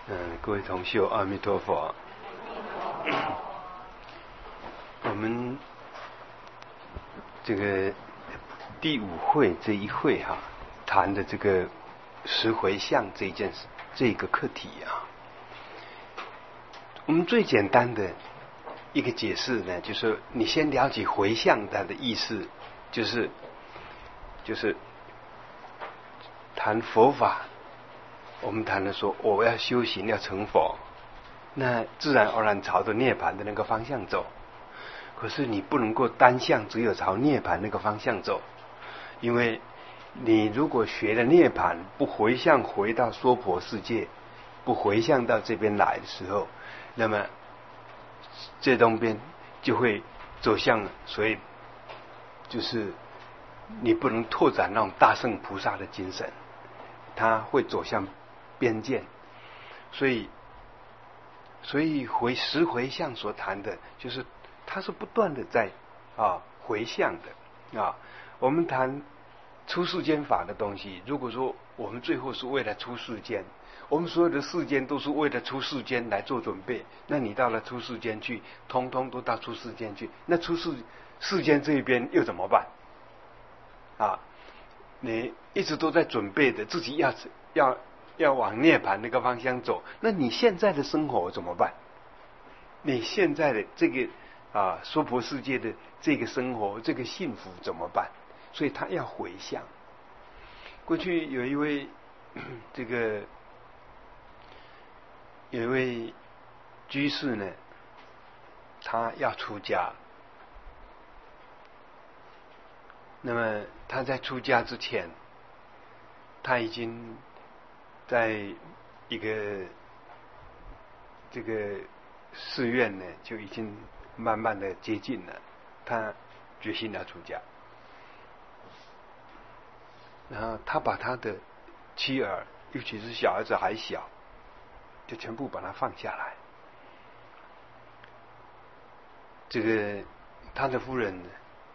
各位同修，阿弥陀佛。我们这个第五会这一会谈的这个十回向这个课题我们最简单的一个解释呢，就是你先了解回向它的意思，就是谈佛法。我们谈的说，我要修行要成佛，那自然而然朝着涅槃的那个方向走。可是你不能够单向只有朝涅槃那个方向走，因为你如果学了涅槃，不回向回到娑婆世界，不回向到这边来的时候，那么这东边就会走向，所以就是你不能拓展那种大圣菩萨的精神，他会走向边界。所以十回向所谈的就是它是不断的在回向的我们谈出世间法的东西，如果说我们最后是为了出世间，我们所有的世间都是为了出世间来做准备，那你到了出世间去，通通都到出世间去，那出世间这一边又怎么办你一直都在准备的，自己要往涅槃那个方向走，那你现在的生活怎么办？你现在的这个娑婆世界的这个生活，这个幸福怎么办？所以他要回向。过去有一位居士呢，他要出家。那么他在出家之前，他已经在一个这个寺院呢，就已经慢慢的接近了，他决心要出家。然后他把他的妻儿，尤其是小儿子还小，就全部把他放下来。这个他的夫人呢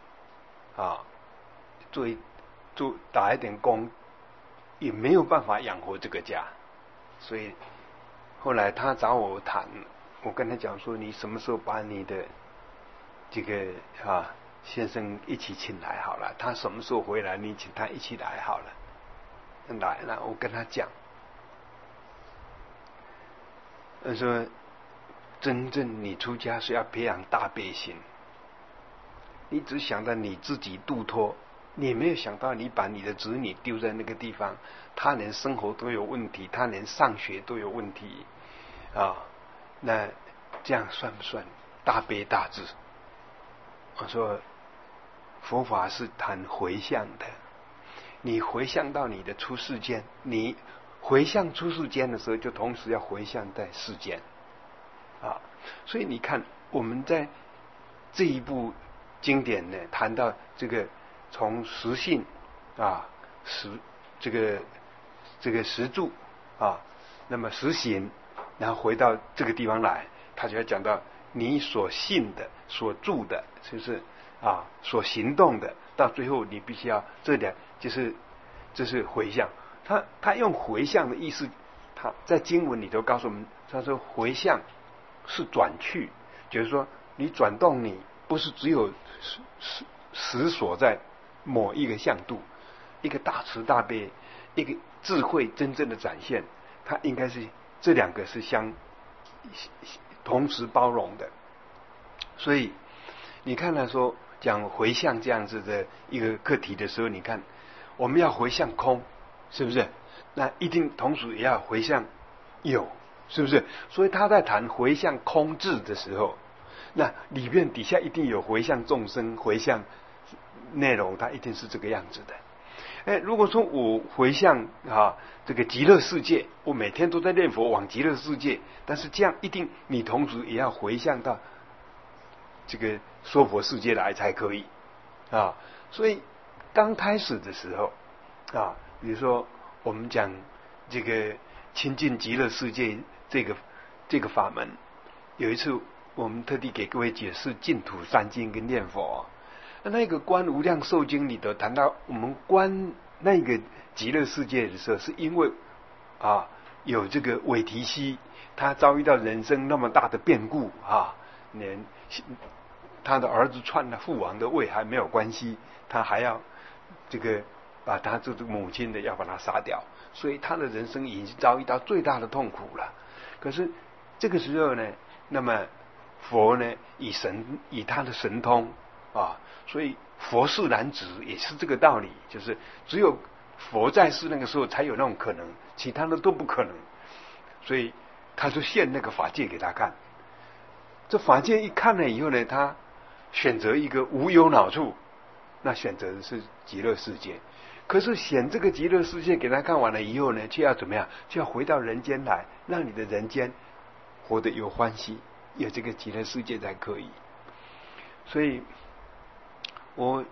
打一点工，也没有办法养活这个家，所以后来他找我谈，我跟他讲说，你什么时候把你的这个先生一起请来好了，他什么时候回来，你请他一起来好了。来了，我跟他讲，他说真正你出家是要培养大悲心，你只想到你自己度脱，你没有想到你把你的子女丢在那个地方，他连生活都有问题，他连上学都有问题那这样算不算大悲大智？我说佛法是谈回向的，你回向到你的出世间，你回向出世间的时候，就同时要回向在世间所以你看我们在这一部经典呢，谈到这个从实性这个实住那么实行，然后回到这个地方来，他就要讲到你所信的、所住的，就是所行动的，到最后你必须要这是回向。他用回向的意思，他在经文里头告诉我们，他说回向是转去，就是说你转动，你不是只有实所在某一个向度，一个大慈大悲，一个智慧真正的展现，它应该是这两个是同时包容的。所以你看他说讲回向这样子的一个课题的时候，你看我们要回向空，是不是？那一定同时也要回向有，是不是？所以他在谈回向空智的时候，那里面底下一定有回向众生，回向内容，它一定是这个样子的。如果说我回向这个极乐世界，我每天都在念佛往极乐世界，但是这样一定你同时也要回向到这个娑婆世界来才可以所以刚开始的时候比如说我们讲这个亲近极乐世界这个法门，有一次我们特地给各位解释净土三经跟念佛。那个观无量寿经里头谈到，我们观那个极乐世界的时候，是因为有这个韦提希，他遭遇到人生那么大的变故啊，连他的儿子篡了父王的位还没有关系，他还要这个把他这个母亲的要把他杀掉，所以他的人生已经遭遇到最大的痛苦了。可是这个时候呢，那么佛呢以他的神通啊，所以佛世难指也是这个道理，就是只有佛在世那个时候才有那种可能，其他的都不可能。所以他就现那个法界给他看，这法界一看了以后呢，他选择一个无忧恼处，那选择的是极乐世界。可是显这个极乐世界给他看完了以后呢，就要怎么样？就要回到人间来，让你的人间活得有欢喜，有这个极乐世界才可以。所以我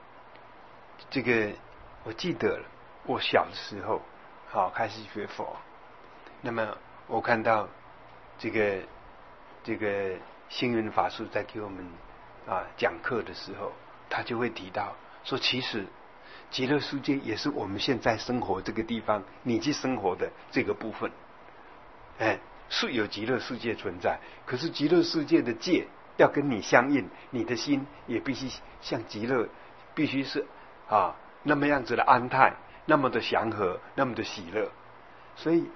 记得了，我小的时候开始学佛，那么我看到这个星云法师在给我们讲课的时候，他就会提到说，其实极乐世界也是我们现在生活这个地方你去生活的这个部分，是有极乐世界存在，可是极乐世界的界要跟你相应，你的心也必须像极乐，必须是那么样子的安泰，那么的祥和，那么的喜乐。所以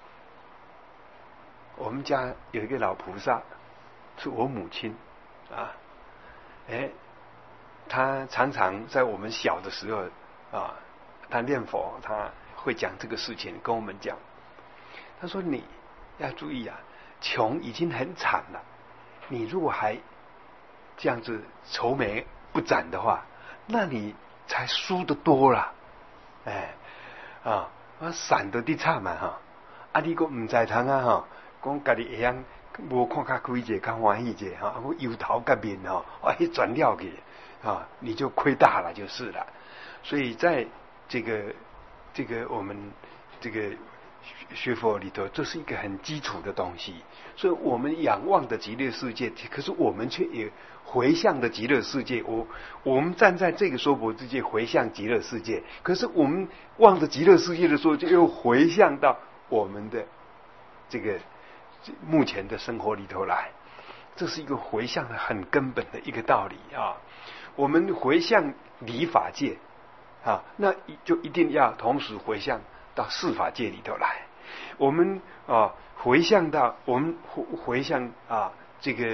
我们家有一个老菩萨，是我母亲他常常在我们小的时候他念佛，他会讲这个事情跟我们讲。他说你要注意穷已经很惨了，你如果还这样子愁眉不展的话，那你才输得多了。散得的惨嘛你个唔在通讲家己会样无看较开者，较欢喜者我油头甲面转了去你就亏大了就是了。所以在这个我们这个学佛里头，这是一个很基础的东西。所以我们仰望的极乐世界，可是我们却也回向的极乐世界。我们站在这个娑婆世界回向极乐世界，可是我们望着极乐世界的时候，就又回向到我们的这个目前的生活里头来。这是一个回向的很根本的一个道理我们回向理法界那就一定要同时回向到事法界里头来。我们回向到我们回向这个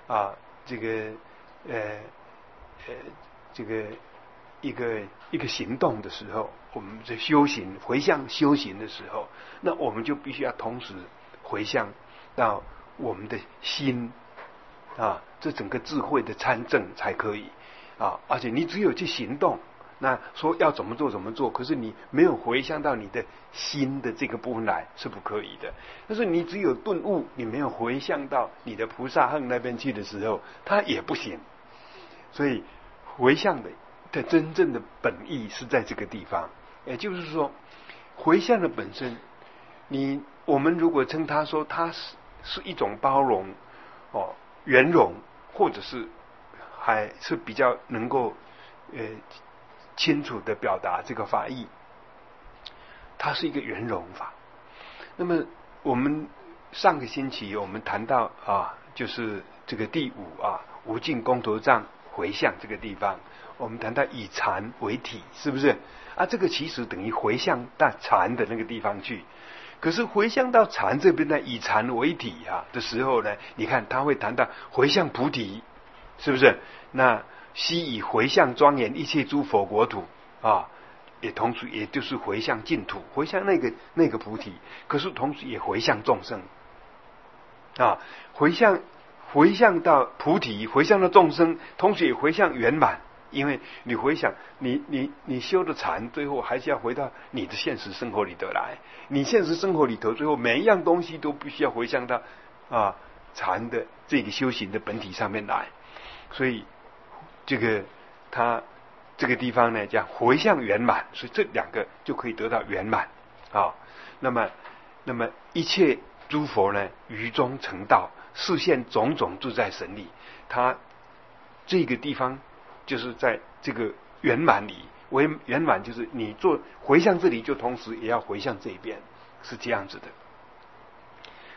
一个行动的时候，我们在修行回向修行的时候，那我们就必须要同时回向到我们的心这整个智慧的参证才可以而且你只有去行动，那说要怎么做怎么做，可是你没有回向到你的心的这个部分来，是不可以的。但是你只有顿悟，你没有回向到你的菩萨行那边去的时候，它也不行。所以回向的真正的本意是在这个地方，也就是说，回向的本身，我们如果称它说它是一种包容圆融，或者是还是比较能够清楚的表达这个法义，它是一个圆融法。那么我们上个星期我们谈到就是这个第五无尽功德藏回向这个地方，我们谈到以禅为体，是不是这个其实等于回向到禅的那个地方去。可是回向到禅这边呢，以禅为体的时候呢，你看他会谈到回向菩提，是不是？那悉以回向庄严一切诸佛国土也同时也就是回向净土，回向那个菩提，可是同时也回向众生回向到菩提，回向到众生，同时也回向圆满。因为你回想你修的禅，最后还是要回到你的现实生活里头来。你现实生活里头，最后每一样东西都必须要回向到禅的这个修行的本体上面来。所以它这个地方呢叫回向圆满，所以这两个就可以得到圆满那么一切诸佛呢于中成道，示现种种自在神力。它这个地方就是在这个圆满里，圆满就是你做回向这里，就同时也要回向这一边，是这样子的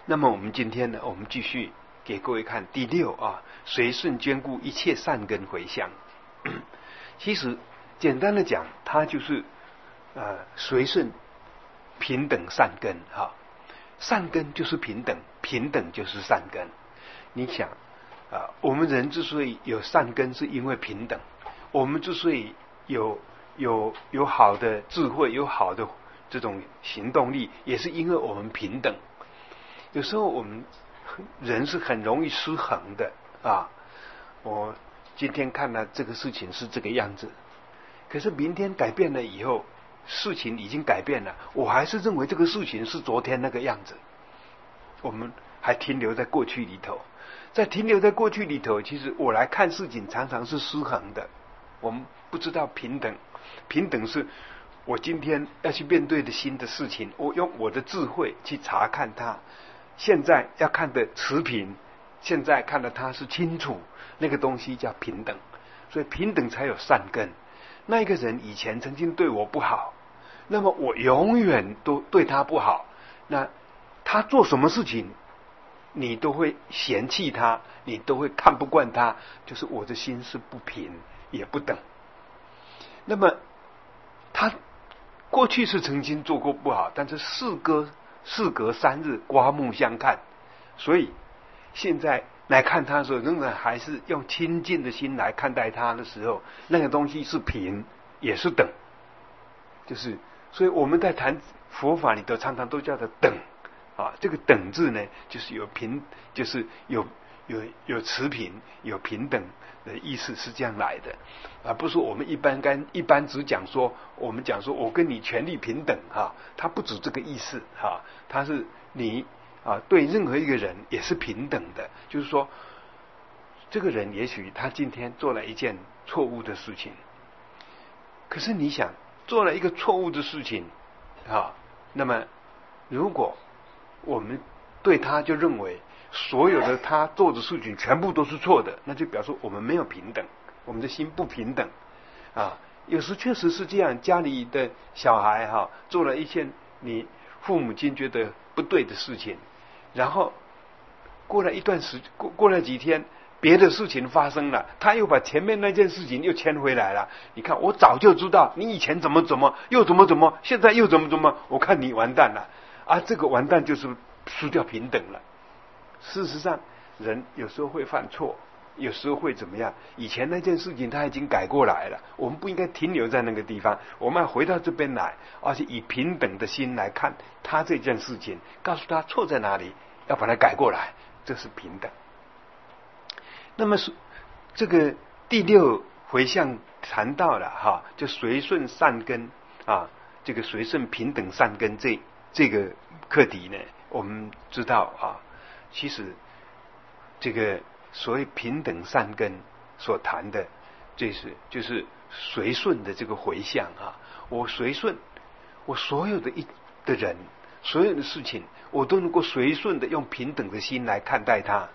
那么我们今天呢，我们继续给各位看第六啊，随顺眷顾一切善根回向。其实简单的讲，它就是随顺平等善根哈。善根就是平等，平等就是善根。你想我们人之所以有善根，是因为平等；我们之所以有好的智慧，有好的这种行动力，也是因为我们平等。有时候我们人是很容易失衡的啊。我今天看了这个事情是这个样子，可是明天改变了以后，事情已经改变了，我还是认为这个事情是昨天那个样子。我们还停留在过去里头，在停留在过去里头，其实我来看事情常常是失衡的。我们不知道平等，平等是我今天要去面对的新的事情，我用我的智慧去查看它。现在要看的持平，现在看的它是清楚，那个东西叫平等。所以平等才有善根。那一个人以前曾经对我不好，那么我永远都对他不好，那他做什么事情你都会嫌弃他，你都会看不惯他，就是我的心是不平也不等。那么他过去是曾经做过不好，但是事隔3日刮目相看，所以现在来看他的时候，仍然还是用亲近的心来看待他的时候，那个东西是平也是等。就是所以我们在谈佛法里头常常都叫做等啊。这个等字呢，就是有平，就是有持平有平等的意思，是这样来的啊。不是我们一般只讲说，我们讲说我跟你权利平等啊，它不止这个意思啊，它是你对任何一个人也是平等的。就是说这个人也许他今天做了一件错误的事情，可是你想做了一个错误的事情那么如果我们对他就认为所有的他做的事情全部都是错的，那就表示我们没有平等，我们的心不平等有时确实是这样，家里的小孩做了一件你父母亲觉得不对的事情，然后过了几天，别的事情发生了，他又把前面那件事情又牵回来了。你看我早就知道你以前怎么又怎么，现在又怎么，我看你完蛋了这个完蛋就是失掉平等了。事实上人有时候会犯错，有时候会怎么样，以前那件事情他已经改过来了，我们不应该停留在那个地方，我们要回到这边来，而且以平等的心来看他这件事情，告诉他错在哪里，要把它改过来，这是平等。那么这个第六回向谈到了就随顺善根这个随顺平等善根这个课题呢，我们知道其实这个所谓平等善根所谈的，就是随顺的这个回向我随顺，我所有的人，所有的事情，我都能够随顺的用平等的心来看待它。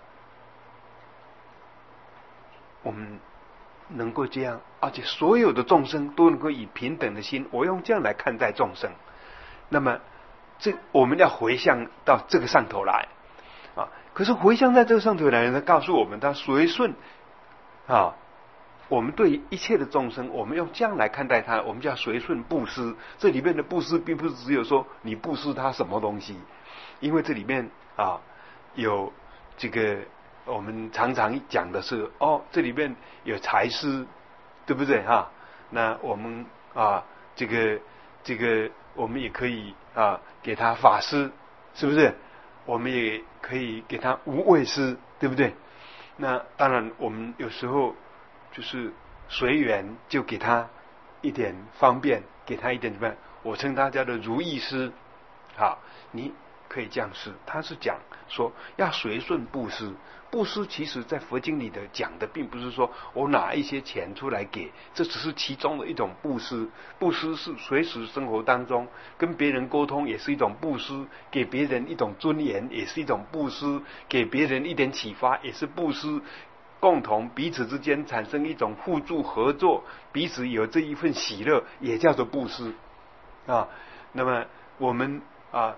我们能够这样，而且所有的众生都能够以平等的心，我用这样来看待众生。那么我们要回向到这个上头来可是回向在这个上头来呢，告诉我们他随顺我们对一切的众生，我们用这样来看待他，我们叫随顺布施。这里面的布施并不是只有说你布施他什么东西，因为这里面有这个我们常常讲的是这里面有财施，对不对那我们这个我们也可以给他法施，是不是？我们也可以给他无畏施，对不对？那当然我们有时候就是随缘，就给他一点方便，给他一点什么，我称他叫做如意施你可以这样施。他是讲说要随顺布施。布施其实在佛经里的讲的并不是说我拿一些钱出来给，这只是其中的一种布施。布施是随时生活当中跟别人沟通，也是一种布施，给别人一种尊严也是一种布施，给别人一点启发也是布施，共同彼此之间产生一种互助合作，彼此有这一份喜乐，也叫做布施那么我们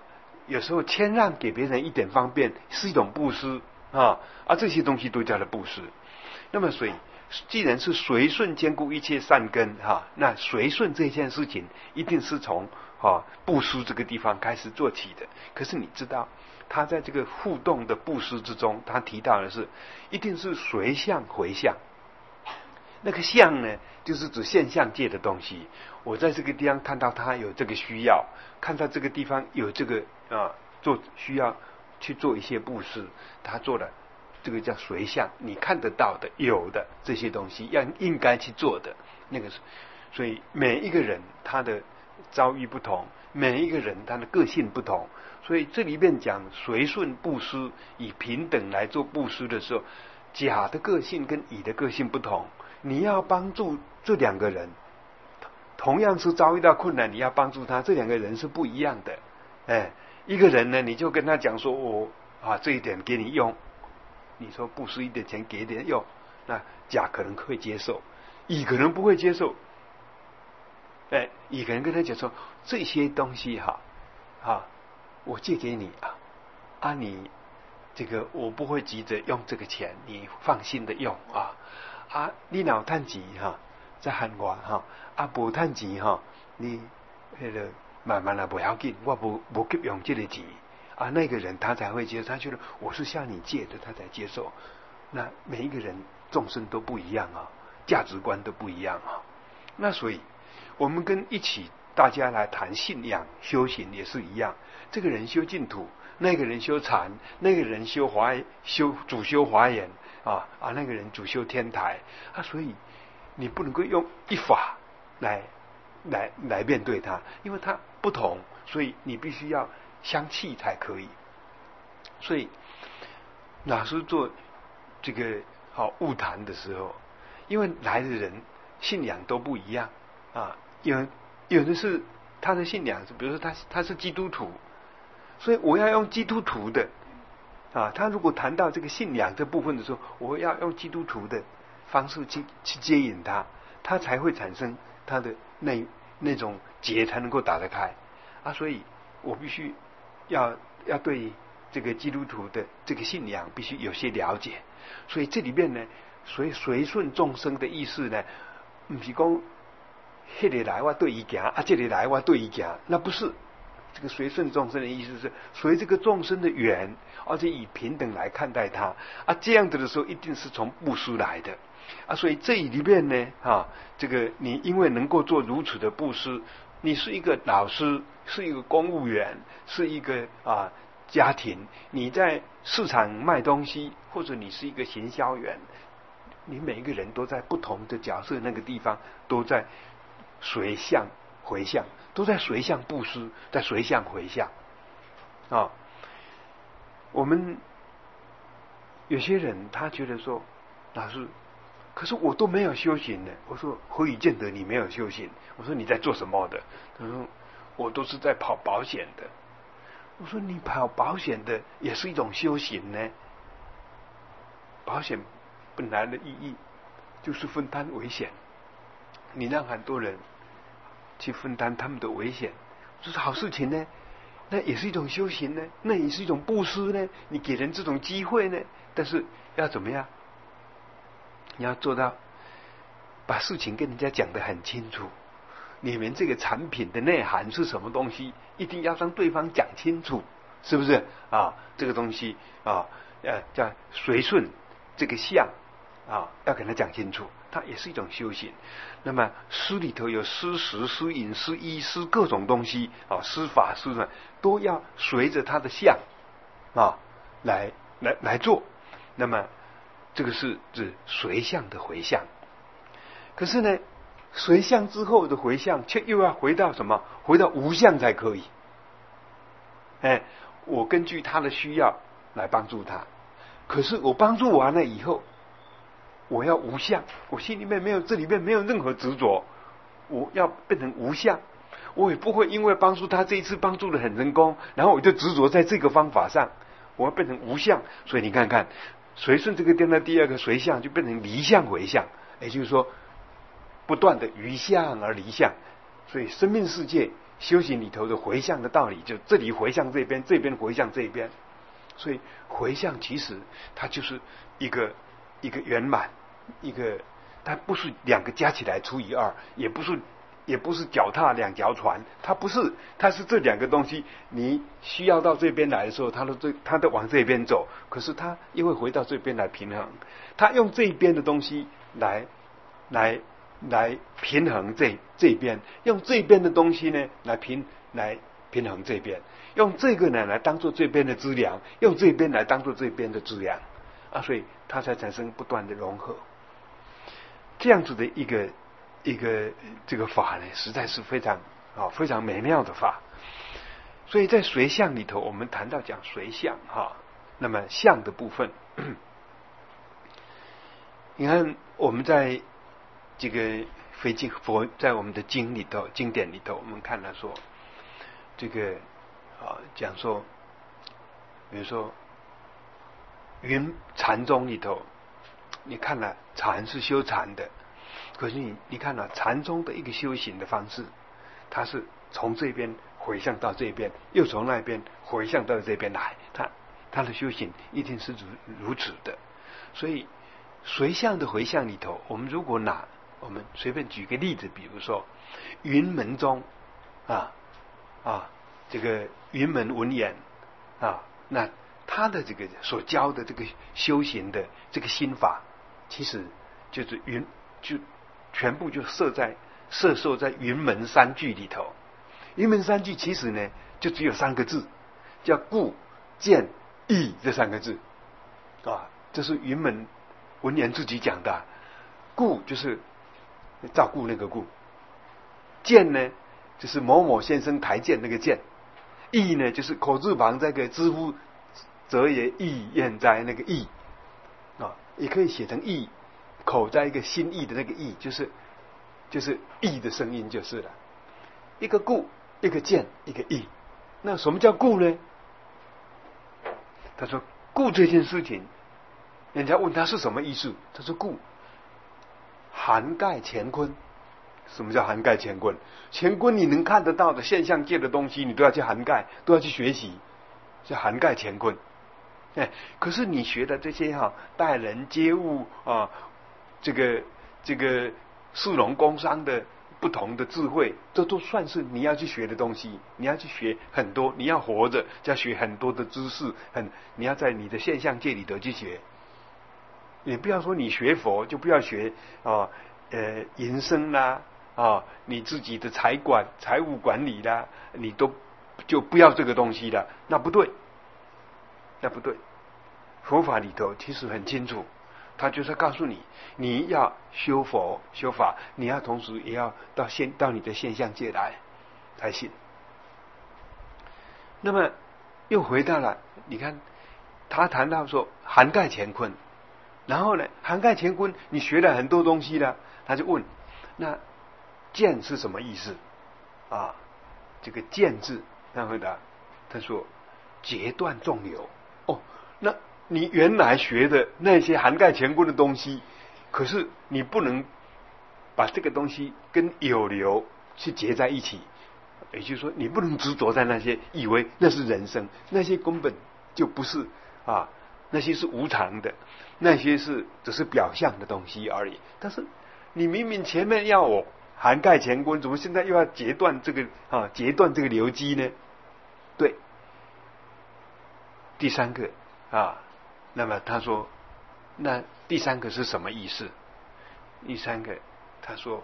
有时候谦让给别人一点方便是一种布施这些东西都叫做布施。那么所以既然是随顺兼顾一切善根那随顺这件事情一定是从布施这个地方开始做起的。可是你知道他在这个互动的布施之中，他提到的是一定是随相回相。那个相呢，就是指现象界的东西。我在这个地方看到他有这个需要，看到这个地方有这个做需要去做一些布施，他做了这个叫随相，你看得到的有的这些东西应该去做的那个。所以每一个人他的遭遇不同，每一个人他的个性不同，所以这里面讲随顺布施，以平等来做布施的时候，甲的个性跟乙的个性不同，你要帮助这两个人，同样是遭遇到困难，你要帮助他，这两个人是不一样的。一个人呢，你就跟他讲说我这一点给你用，你说布施一点钱给点用，那甲可能会接受，乙可能不会接受。乙可能跟他讲说这些东西我借给你你这个我不会急着用这个钱，你放心的用你若有赚钱再喊我无赚钱你那个慢慢不要紧，我不急用这个钱那个人他才会接受，他觉得我是向你借的，他才接受。那每一个人众生都不一样价值观都不一样那所以我们跟一起大家来谈信仰修行也是一样，这个人修净土，那个人修禅，那个人主修华严那个人主修天台所以你不能够用一法来面对他，因为他不同，所以你必须要相契才可以。所以老师做这个悟谈的时候，因为来的人信仰都不一样有的是他的信仰，比如说他是基督徒，所以我要用基督徒的他如果谈到这个信仰这部分的时候，我要用基督徒的方式去接引他才会产生他的那种结才能够打得开所以我必须要对这个基督徒的这个信仰必须有些了解。所以这里面呢，随顺众生的意思呢，不是说那个来我对伊行这个来我对伊行，那不是。这个随顺众生的意思是随这个众生的缘，而且以平等来看待他这样子的时候，一定是从布施来的所以这里面呢这个你因为能够做如此的布施，你是一个老师，是一个公务员，是一个家庭，你在市场卖东西，或者你是一个行销员，你每一个人都在不同的角色那个地方都在随相回向，都在随相布施，在随相回向我们有些人他觉得说老师，可是我都没有修行呢。我说何以见得你没有修行？我说你在做什么的？他说我都是在跑保险的。我说你跑保险的也是一种修行呢。保险本来的意义就是分担危险，你让很多人去分担他们的危险，这是好事情呢，那也是一种修行呢，那也是一种布施呢，你给人这种机会呢。但是要怎么样？你要做到把事情跟人家讲得很清楚，你们这个产品的内涵是什么东西，一定要让对方讲清楚，是不是这个东西叫随顺这个相要跟他讲清楚，它也是一种修行。那么诗里头有诗食、诗饮、诗衣、诗各种东西诗法、诗呢，都要随着他的相来做。那么这个是指随相的回向。可是呢，随相之后的回向却又要回到什么？回到无相才可以。我根据他的需要来帮助他，可是我帮助完了以后，我要无相，我心里面没有，这里面没有任何执着，我要变成无相。我也不会因为帮助他这一次帮助的很成功，然后我就执着在这个方法上，我要变成无相。所以你看看随顺这个电的第二个随相就变成离相回相，也就是说不断的于相而离相。所以生命世界修行里头的回向的道理，就这里回向这边，这边回向这边。所以回向其实它就是一个圆满，它不是两个加起来除以二，也不是脚踏两条船，它不是，它是这两个东西，你需要到这边来的时候，它都往这边走，可是它又会回到这边来平衡，它用这边的东西来平衡这边，用这边的东西呢来平衡这边，用这个呢来当做这边的资粮，用这边来当做这边的资粮啊，所以它才产生不断的融合。这样子的一个这个法呢，实在是非常美妙的法。所以在随相里头，我们谈到讲随相那么相的部分，你看我们在这个佛在我们的经典里头，我们看到说这个讲说，比如说禅宗里头，你看了禅是修禅的，可是你看了禅宗的一个修行的方式，它是从这边回向到这边，又从那边回向到这边来，它的修行一定是如此的。所以随相的回向里头，我们如果我们随便举个例子，比如说云门宗这个云门文言那他的这个所教的这个修行的这个心法，其实就是全部就摄受在云门三句里头。云门三句其实呢就只有3个字，叫顾、见、意这3个字这是云门文言自己讲的。顾就是照顾那个顾，见呢就是某某先生台见那个见，意呢就是口字旁这个知乎则也意愿在那个意也可以写成意，口在一个心意的那个意，就是意的声音就是了。一个顾，一个见，一个意。那什么叫顾呢？他说顾这件事情，人家问他是什么意思，他说顾涵盖乾坤。什么叫涵盖乾坤？乾坤你能看得到的现象界的东西，你都要去涵盖，都要去学习，叫涵盖乾坤。可是你学的这些待人接物这个市容工商的不同的智慧，这都算是你要去学的东西。你要去学很多，你要活着就要学很多的知识，你要在你的现象界里头去学。你不要说你学佛就不要学营生啦你自己的财务管理啦，你都就不要这个东西了，那不对。佛法里头其实很清楚，他就是告诉你，你要修佛修法，你要同时也要到你的现象界来才行。那么又回到了，你看他谈到说涵盖乾坤，然后呢涵盖乾坤，你学了很多东西了，他就问那见是什么意思这个见字，他回答他说截断众流。那你原来学的那些涵盖乾坤的东西，可是你不能把这个东西跟有流去结在一起，也就是说你不能执着在那些，以为那是人生，那些根本就不是那些是无常的，那些只是表象的东西而已。但是你明明前面要我涵盖乾坤，怎么现在又要截断这个流机呢？对，第3个那么他说那第3个是什么意思？第3个他说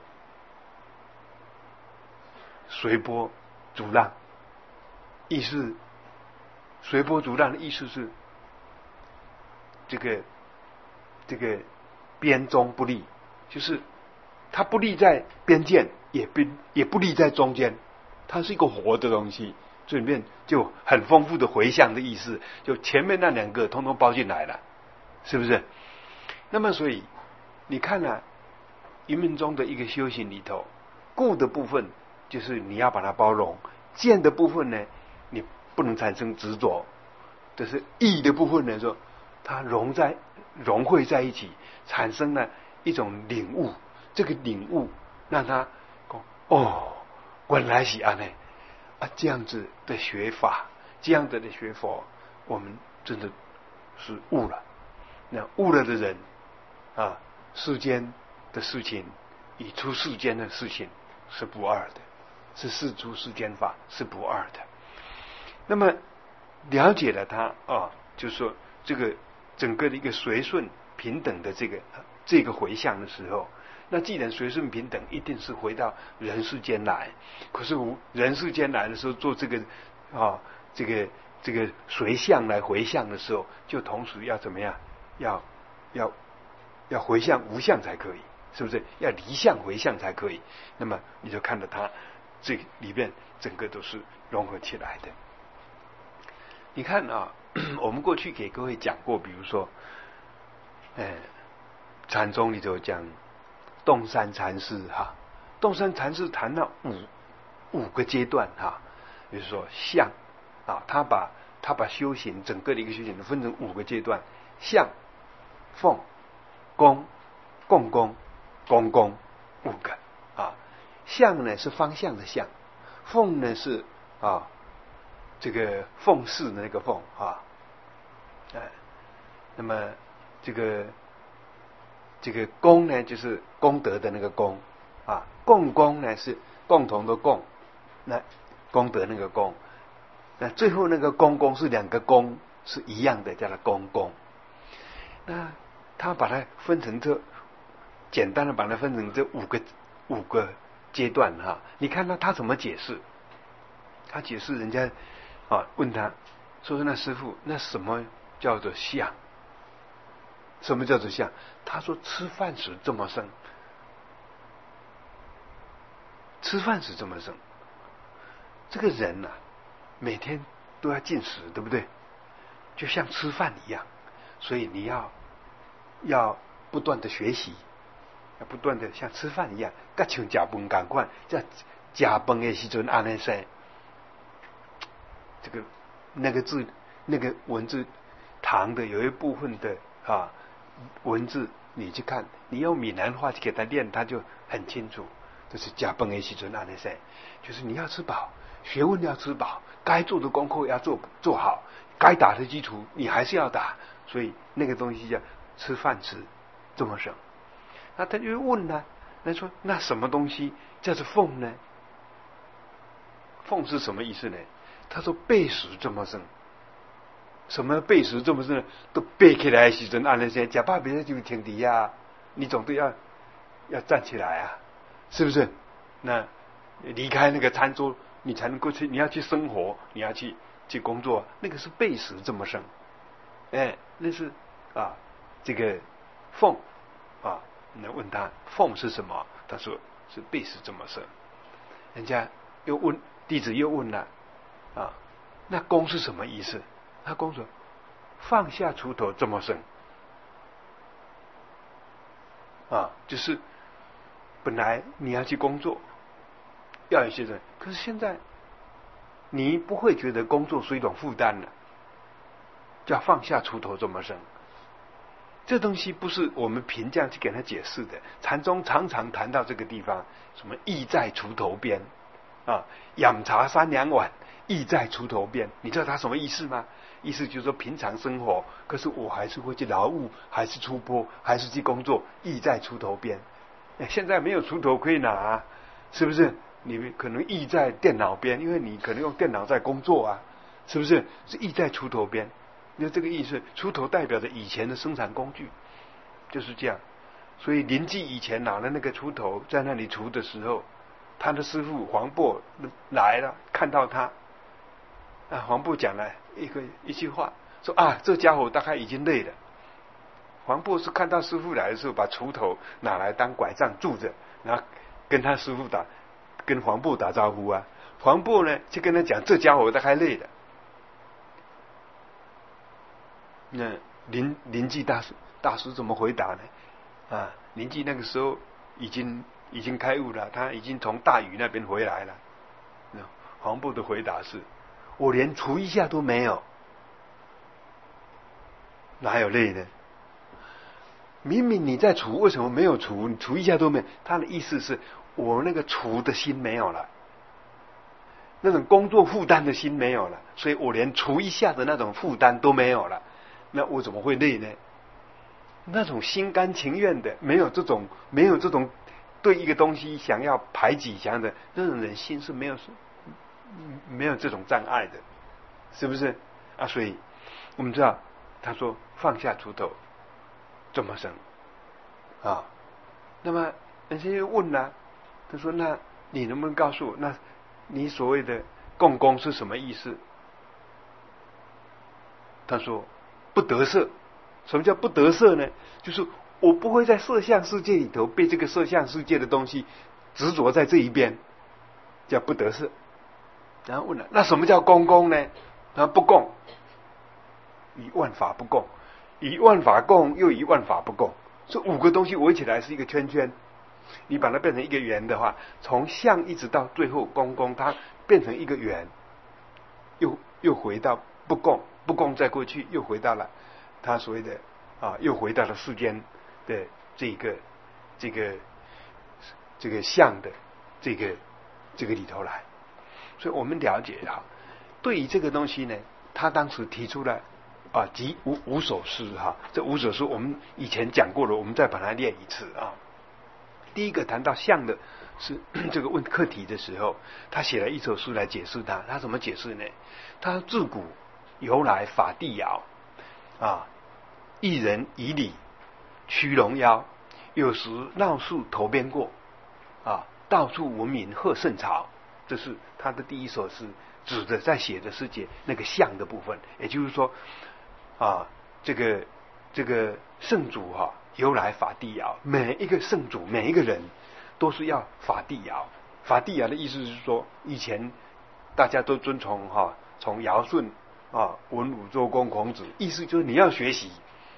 随波逐浪，意思随波逐浪的意思是这个边中不立，就是它不立在边界，也不立在中间，它是一个活的东西。这里面就很丰富的回向的意思，就前面那2个通通包进来了，是不是？那么所以你看云门中的一个修行里头，顾的部分就是你要把它包容，见的部分呢你不能产生执着，就是意的部分呢说它融汇在一起，产生了一种领悟。这个领悟让他原来是这样， 这样子的学法，这样子的学佛，我们真的是悟了。那悟了的人世间的事情与出世间的事情是不二的，是世出世间法是不二的。那么了解了他就是说这个整个的一个随顺平等的这个回向的时候，那既然随顺平等，一定是回到人世间来。可是人世间来的时候，做这个这个随向来回向的时候，就同时要怎么样？要回向无相才可以，是不是？要离相回向才可以。那么你就看到它这里面整个都是融合起来的。你看我们过去给各位讲过，比如说禅宗里头讲洞山禅师洞山禅师谈了五个阶段比如说相他把修行整个的一个修行分成5个阶段：相、奉、供、共工、公公，5个相呢是方向的相，奉呢是这个奉事的那个奉那么这个功呢就是功德的那个功共工呢是共同的共，那功德那个功，那最后那个公公是2个公是一样的，叫做公公。那他把它分成简单的把它分成这五个阶段你看他怎么解释？他解释人家问他说：“那师父，那什么叫做相？什么叫做相？”他说：“吃饭时这么生，吃饭时这么生。这个人每天都要进食，对不对？就像吃饭一样，所以你要不断的学习，要不断的像吃饭一样，跟像吃饭同款，在吃饭的时候安尼说，这个那个字那个文字唐的有一部分的文字，你去看，你用闽南话去给他念，他就很清楚。就是吃饭的时候安尼说，就是你要吃饱，学问要吃饱，该做的功课要做好，该打的基础你还是要打，所以那个东西叫吃饭时这么生。那他就问呢，那说那什么东西叫做奉呢？奉是什么意思呢？他说背时这么生。什么背时这么生？都背起来的时候按那些吃饱别人就停底你总得要站起来是不是？那离开那个餐桌，你才能够去，你要去生活，你要去工作，那个是背时这么生。那是这个奉那问他奉是什么？他说是背时这么生。人家又问弟子又问了那功是什么意思？他功说放下锄头这么生就是本来你要去工作，要有些人，可是现在你不会觉得工作是一种负担了，叫放下锄头这么生。这东西不是我们凭这样去给他解释的。禅宗常常谈到这个地方，什么意在锄头边养茶3两碗，意在锄头边。你知道他什么意思吗？意思就是说平常生活，可是我还是会去劳务，还是出坡，还是去工作，意在锄头边。现在没有锄头可以拿是不是？你可能意在电脑边，因为你可能用电脑在工作是不是？是意在锄头边。那这个意思，锄头代表着以前的生产工具，就是这样。所以临济以前拿了那个锄头在那里锄的时候，他的师父黄檗来了，看到他黄檗讲了一句话，说这家伙大概已经累了。黄檗是看到师父来的时候，把锄头拿来当拐杖拄着，然后跟他师父跟黄檗打招呼黄檗呢就跟他讲，这家伙大概累了。那临济大师怎么回答呢？临济那个时候已经开悟了，他已经从大禹那边回来了。黄檗的回答是：我连锄一下都没有，哪有累呢？明明你在锄，为什么没有锄？你锄一下都没有。他的意思是我那个锄的心没有了。 那种工作负担的心没有了，所以我连除一下的那种负担都没有了，那我怎么会累呢？那种心甘情愿的，没有这种对一个东西想要排挤想的，那种人心是没有这种障碍的，是不是啊？所以我们知道，他说放下锄头，怎么生啊？那么人家又问了，他说：“那你能不能告诉我，那你所谓的共工是什么意思？”他说：“不得色。”什么叫不得色呢？就是我不会在色相世界里头被这个色相世界的东西执着在这一边，叫不得色。然后问了，那什么叫共工呢？他说不共，以万法不共，以万法共又以万法不共，这五个东西围起来是一个圈圈。你把它变成一个圆的话，从相一直到最后共工，它变成一个圆，又回到不共，不共再过去又回到了他所谓的又回到了世间的这个相的这个里头来。所以我们了解对于这个东西呢，他当时提出了即五首诗这五首诗我们以前讲过了，我们再把它念一次第一个谈到相的是这个问课题的时候，他写了一首诗来解释它。他怎么解释呢？他自古由来法地遥一人以礼驱龙妖，有时闹树头边过到处闻名鹤盛朝。这是他的第一首诗，指的在写的是那个相的部分。也就是说这个圣主由来法地遥，每一个圣主每一个人都是要法地遥。法地遥的意思是说，以前大家都遵从从尧舜文武周公孔子，意思就是你要学习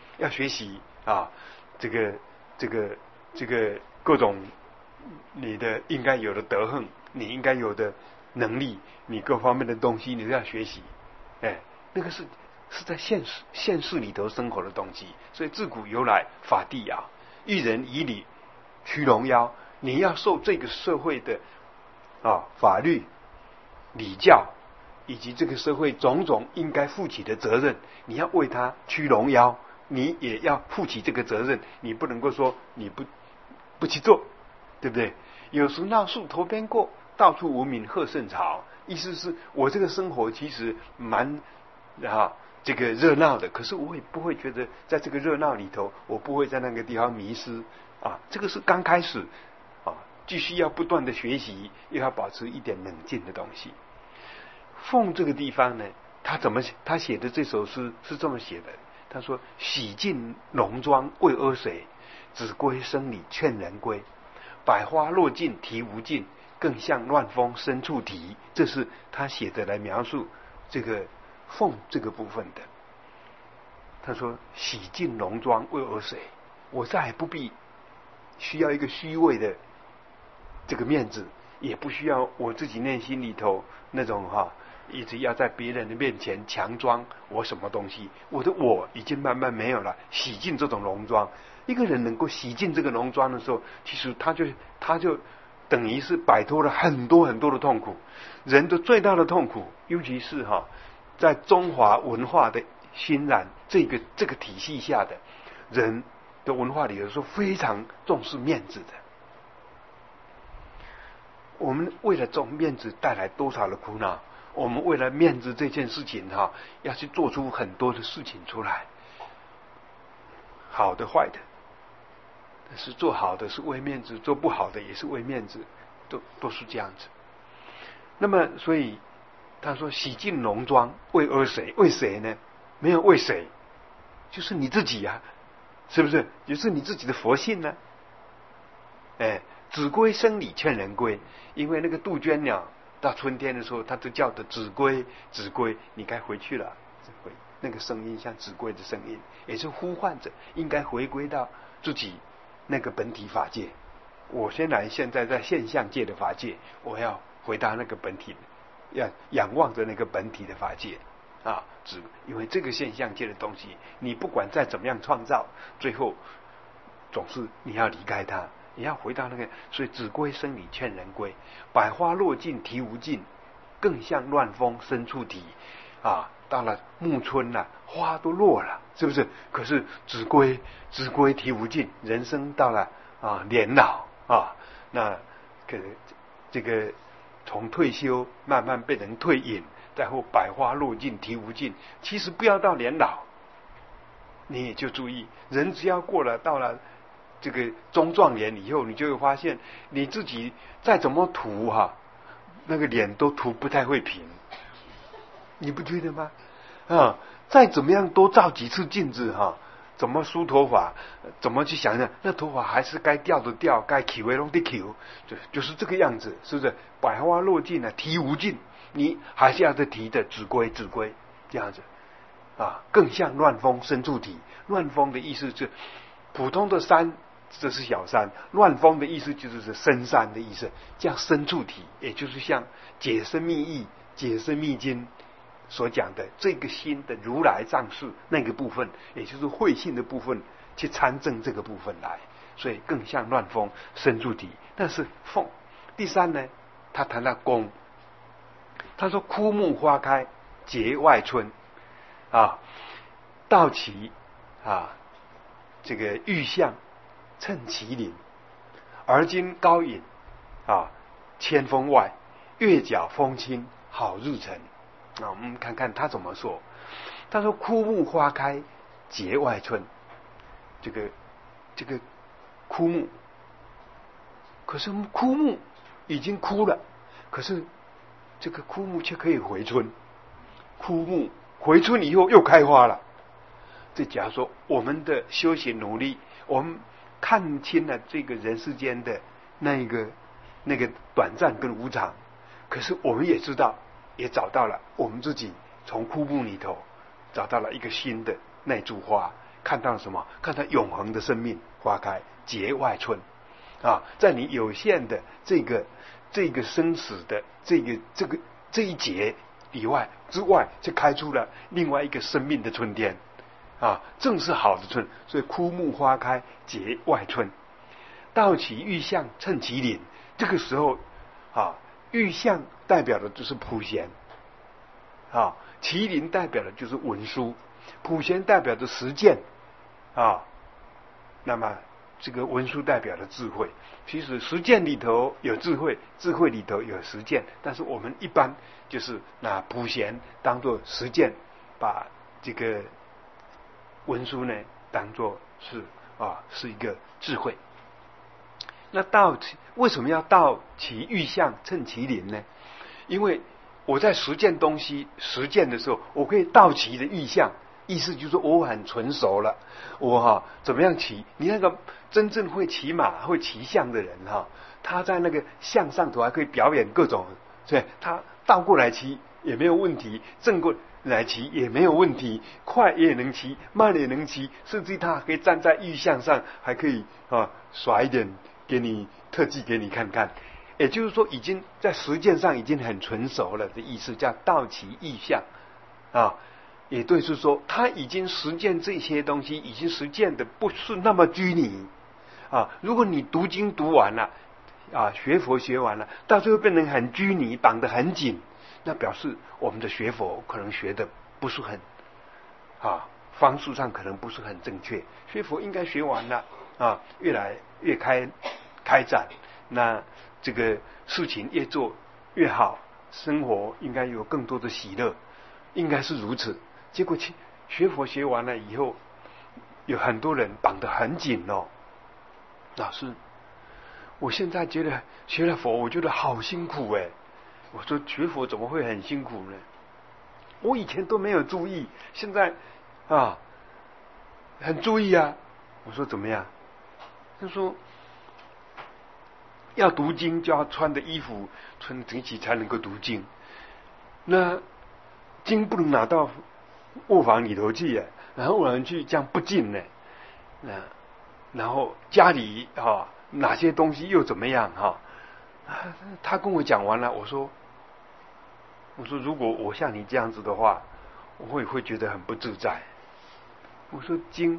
这个各种你的应该有的德行，你应该有的能力，你各方面的东西你都要学习。那个是在现实里头生活的东西。所以自古由来法地遥，一人以礼驱龙妖。你要受这个社会的法律礼教以及这个社会种种应该负起的责任，你要为他驱龙妖，你也要负起这个责任。你不能够说你不去做，对不对？有时闹树头边过，到处闻名鹤盛朝。意思是我这个生活其实蛮这个热闹的，可是我也不会觉得在这个热闹里头，我不会在那个地方迷失这个是刚开始继续要不断的学习，又要保持一点冷静的东西。凤这个地方呢，他写的这首诗是这么写的。他说：洗尽浓妆为阿谁？子规声里劝人归。百花落尽啼无尽，更向乱峰深处啼。这是他写的来描述这个凤这个部分的。他说：洗尽浓妆为阿谁？我再也不必需要一个虚伪的这个面子，也不需要我自己内心里头那种一直要在别人的面前强装我什么东西。我的我已经慢慢没有了，洗尽这种浓妆。一个人能够洗尽这个浓妆的时候，其实他就等于是摆脱了很多很多的痛苦。人的最大的痛苦，尤其是在中华文化的熏染这个体系下的人的文化里，有时候非常重视面子的。我们为了这种面子带来多少的苦恼？我们为了面子这件事情要去做出很多的事情出来，好的坏的。但是做好的是为面子，做不好的也是为面子，都是这样子。那么所以他说洗尽浓妆为阿谁？为谁呢？没有为谁，就是你自己是不是？就是你自己的佛性呢。子规声里劝人归，因为那个杜鹃鸟到春天的时候，它就叫的子规，子规，你该回去了。那个声音像子规的声音，也是呼唤着应该回归到自己那个本体法界。我现在在现象界的法界，我要回到那个本体，要仰望着那个本体的法界因为这个现象界的东西，你不管再怎么样创造，最后总是你要离开它，你要回到那个。所以子规声里劝人归，百花落尽啼无尽， 更像乱风深处啼啊。到了暮春了，花都落了，是不是？可是子规啼无尽，人生到了年老啊，那这个从退休慢慢变成退隐，再后百花落尽啼无尽。其实不要到年老，你也就注意，人只要到了这个中壮年以后，你就会发现你自己再怎么涂那个脸都涂不太会平，你不觉得吗？再怎么样多照几次镜子怎么梳头发，怎么去想想，那头发还是该掉的掉，该糗的弄的糗，就是这个样子，是不是？百花落尽啼无尽，你还是要提的子规这样子更像乱风深处啼。乱风的意思是普通的山，这是小山；乱风的意思就是深山的意思，叫深处啼，也就是像解深密意、解深密经所讲的这个心的如来藏事那个部分，也就是慧性的部分，去参证这个部分来，所以更像乱风深处啼。但是凤第三呢，他谈到宫，他说枯木花开节外春道其这个玉象衬麒麟，而今高隐千峰外，月角风清好日沉。我们看看他怎么说。他说枯木花开节外春，这个枯木，可是枯木已经枯了，可是这个枯木却可以回春，枯木回春以后又开花了。这假如说我们的修行努力，我们看清了这个人世间的那个短暂跟无常，可是我们也知道，也找到了我们自己从枯木里头找到了一个新的那株花，看到了什么？看到永恒的生命花开节外春在你有限的这个生死的这一节之外，就开出了另外一个生命的春天正是好的春。所以枯木花开节外春，道其玉象衬麒麟。这个时候玉象代表的就是普贤麒麟代表的就是文殊，普贤代表的实践那么这个文殊代表的智慧。其实实践里头有智慧，智慧里头有实践，但是我们一般就是拿普贤当作实践，把这个文殊呢当作是一个智慧。那为什么要道其玉象衬麒麟呢？因为我在实践东西实践的时候，我可以道其的玉象，意思就是说我很纯熟了，我怎么样骑？你那个真正会骑马会骑象的人他在那个象上头还可以表演各种，所以他倒过来骑也没有问题，正过来骑也没有问题，快也能骑，慢也能骑，甚至他可以站在玉象上，还可以耍一点给你特技给你看看。也就是说已经在实践上已经很纯熟了的意思，叫道其意象也就是说他已经实践这些东西，已经实践的不是那么拘泥如果你读经读完了学佛学完了，到最后变成很拘泥，绑得很紧，那表示我们的学佛可能学的不是很方式上可能不是很正确。学佛应该学完了越来越开展，那这个事情越做越好，生活应该有更多的喜乐，应该是如此。结果学佛学完了以后，有很多人绑得很紧老师，我现在觉得学了佛，我觉得好辛苦我说学佛怎么会很辛苦呢？我以前都没有注意，现在很注意我说怎么样？他说要读经就要穿的衣服穿得整齐才能够读经，那经不能拿到卧房里头去然后我们去这样不敬呢然后家里哪些东西又怎么样他跟我讲完了，我说如果我像你这样子的话，我会觉得很不自在。我说经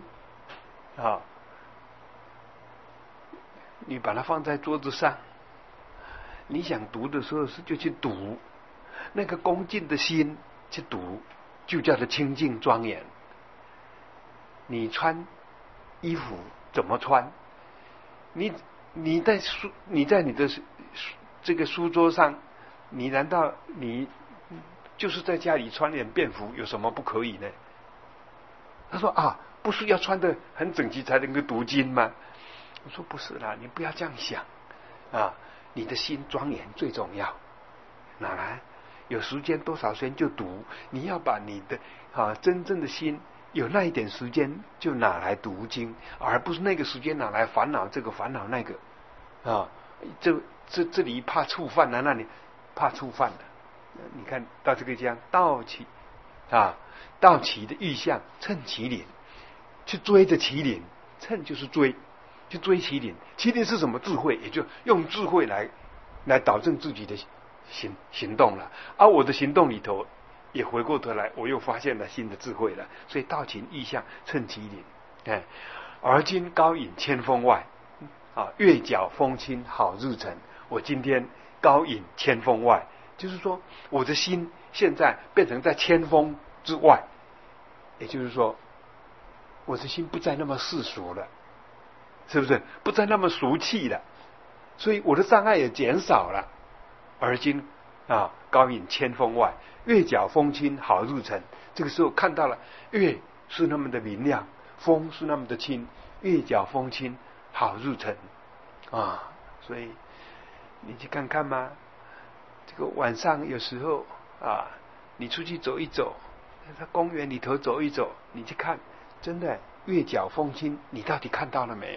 你把它放在桌子上，你想读的时候就去读那个恭敬的心去读，就叫做清净庄严。你穿衣服怎么穿？你在你的这个书桌上，你难道你就是在家里穿点便服有什么不可以呢？他说啊，不是要穿得很整齐才能够读经吗？我说不是啦，你不要这样想啊，你的心庄严最重要。哪来有时间多少时间就读？你要把你的真正的心有那一点时间就拿来读经，而不是那个时间拿来烦恼这个烦恼那个啊。这里怕触犯了，那里怕触犯了。你看到这个这样道起的意象，乘其灵，去追着麒麟，乘就是追，去追麒麟。麒麟是什么？智慧，也就用智慧来导正自己的行动了。而我的行动里头，也回过头来，我又发现了新的智慧了。所以道情意象，乘其灵。而今高隐千峰外，月角风清好日沉。我今天高隐千峰外，就是说我的心现在变成在千峰之外，也就是说我的心不再那么世俗了，是不是？不再那么俗气了，所以我的障碍也减少了。而今高隐千峰外，月角风清好日沉。这个时候看到了月是那么的明亮，风是那么的清，月角风清好日沉所以你去看看嘛，这个晚上有时候你出去走一走，在公园里头走一走，你去看，真的月角风清，你到底看到了没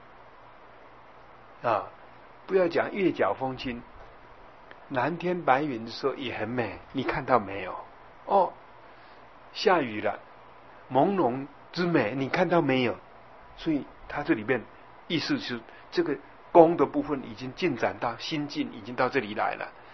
有不要讲月角风清，蓝天白云的时候也很美，你看到没有？下雨了，朦胧之美，你看到没有？所以它这里面意思是这个功的部分已经进展到心境，已经到这里来了。